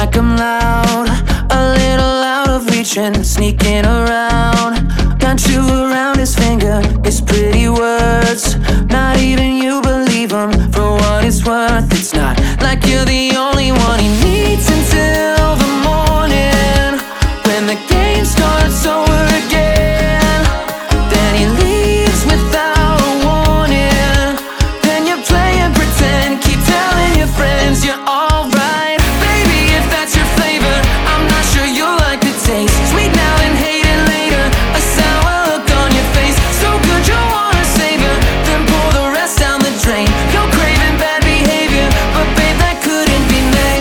like I'm loud, a little out of reach and sneaking around. Got you around his finger, his pretty words. Not even you believe him for what it's worth. It's not like you're the only one he needs until the morning, when the game starts over again. Then he leaves without a warning. Then you're playing pretend, keep telling your friends you're alright. Baby, if that's your flavor, I'm not sure you'll like the taste. Sweet now and hate it later, a sour look on your face. So good you wanna savor, then pour the rest down the drain. You're craving bad behavior, but babe, that couldn't be me.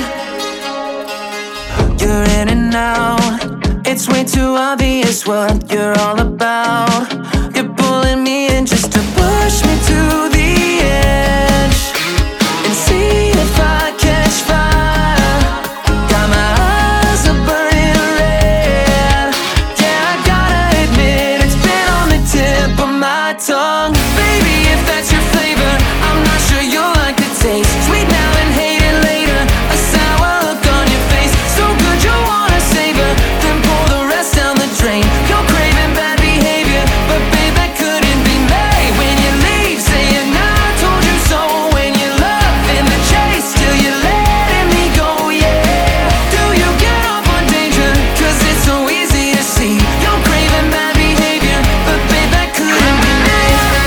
You're in and out, it's way too obvious what you're all about. You're pulling me in just to push me to the edge and see if I catch fire. Got my eyes are burning red. Yeah, I gotta admit, it's been on the tip of my tongue. Baby, if that's your flavor, I'm not sure you'll like the taste. Sweet now and hate it later, a sour look on your face. So good you wanna savor, then pour the rest down the drain. You're craving bad behavior, but babe, that couldn't be me. When you leave, saying I told you so. When you love in the chase, till you're letting me go, yeah. Do you get off on danger? Cause it's so easy to see. You're craving bad behavior, but babe, that couldn't be me.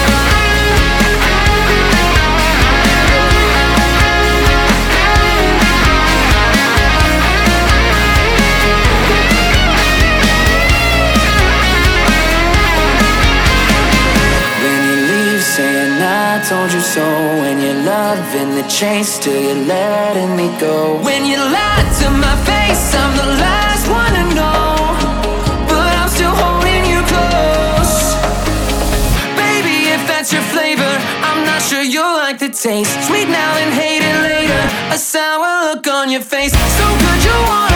When you leave, saying I told you so. When you're loving the chase, till you're letting me go. When you lie to my face, I'm the last one to know, but I'm still holding you close. Baby, if that's your flavor, I'm not sure you'll like the taste. Sweet now and hate it later, a sour look on your face. So good you want